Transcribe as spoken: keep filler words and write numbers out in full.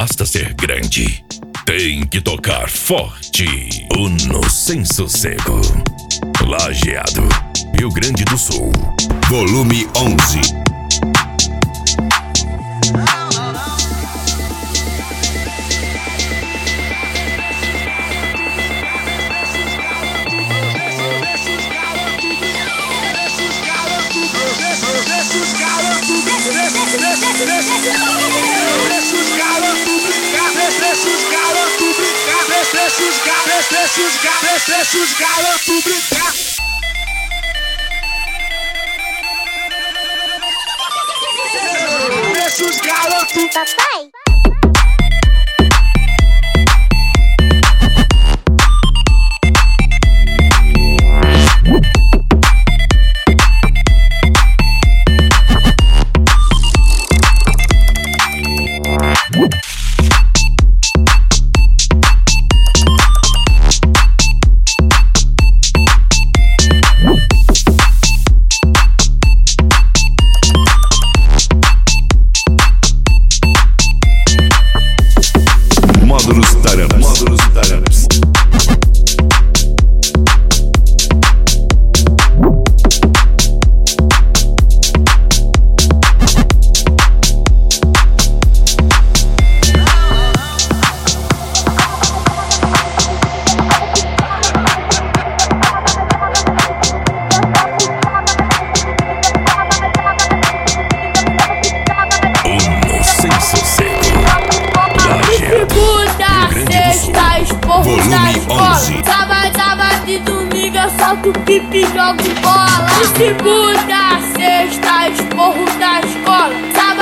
basta ser grande, tem que tocar forte. Uno sem sossego. Lajeado, Rio Grande do Sul. Volume onze. Deixa os garotos brincar. Deixa os garotos. Papai. Módulos Taramps. Módulos Taramps. Uno sem sossego. Volume onze. Sábado, sábado e domingo eu solto pipi e jogo bola. De segunda a sexta, esporro da escola. Sábado,